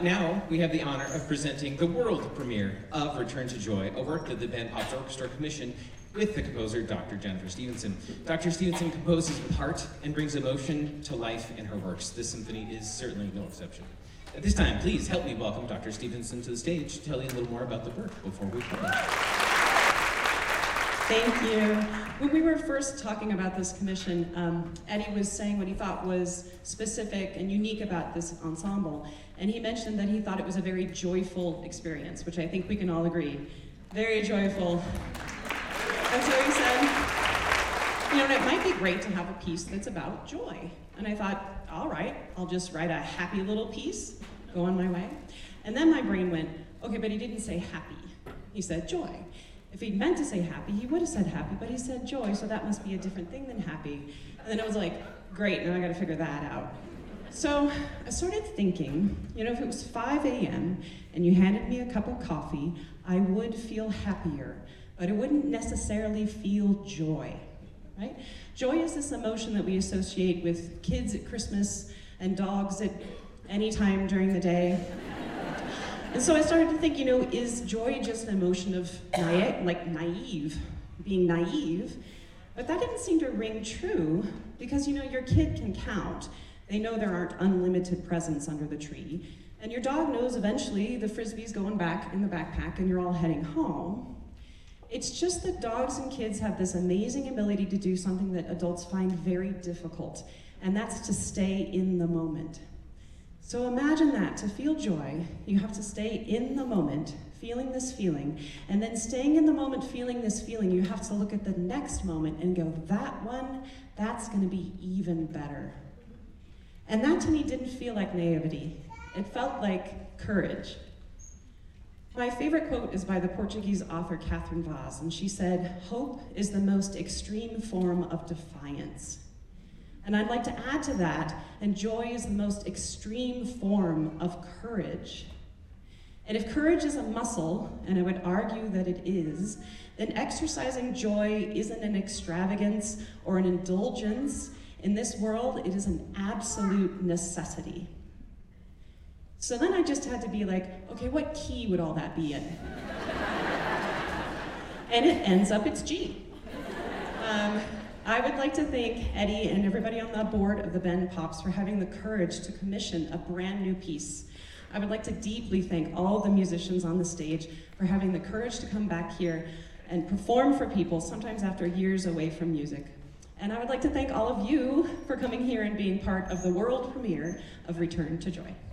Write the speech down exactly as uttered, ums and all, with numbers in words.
Now, we have the honor of presenting the world premiere of Return to Joy, a work that the Band Pops Orchestra commissioned with the composer, Doctor Jennifer Stevenson. Doctor Stevenson composes with heart and brings emotion to life in her works. This symphony is certainly no exception. At this time, please help me welcome Doctor Stevenson to the stage to tell you a little more about the work before we play. Thank you. When we were first talking about this commission, um, Eddie was saying what he thought was specific and unique about this ensemble. And he mentioned that he thought it was a very joyful experience, which I think we can all agree. Very joyful. And so he said, you know, it might be great to have a piece that's about joy. And I thought, all right, I'll just write a happy little piece, go on my way. And then my brain went, okay, but he didn't say happy. He said joy. If he meant to say happy, he would have said happy, but he said joy, so that must be a different thing than happy. And then I was like, great, now I gotta figure that out. So I started thinking, you know, if it was five a m and you handed me a cup of coffee, I would feel happier, but it wouldn't necessarily feel joy, right? Joy is this emotion that we associate with kids at Christmas and dogs at any time during the day. And so I started to think, you know, is joy just an emotion of na- like naive, being naive? But that didn't seem to ring true because, you know, your kid can count. They know there aren't unlimited presents under the tree. And your dog knows eventually the Frisbee's going back in the backpack and you're all heading home. It's just that dogs and kids have this amazing ability to do something that adults find very difficult, and that's to stay in the moment. So imagine that, to feel joy, you have to stay in the moment, feeling this feeling, and then staying in the moment, feeling this feeling, you have to look at the next moment and go, that one, that's gonna be even better. And that to me didn't feel like naivety. It felt like courage. My favorite quote is by the Portuguese author Catherine Vaz, and she said, hope is the most extreme form of defiance. And I'd like to add to that, and joy is the most extreme form of courage. And if courage is a muscle, and I would argue that it is, then exercising joy isn't an extravagance or an indulgence. In this world, it is an absolute necessity. So then I just had to be like, okay, what key would all that be in? And it ends up, it's G. Um, I would like to thank Eddie and everybody on the board of the Band Pops for having the courage to commission a brand new piece. I would like to deeply thank all the musicians on the stage for having the courage to come back here and perform for people, sometimes after years away from music. And I would like to thank all of you for coming here and being part of the world premiere of Return to Joy.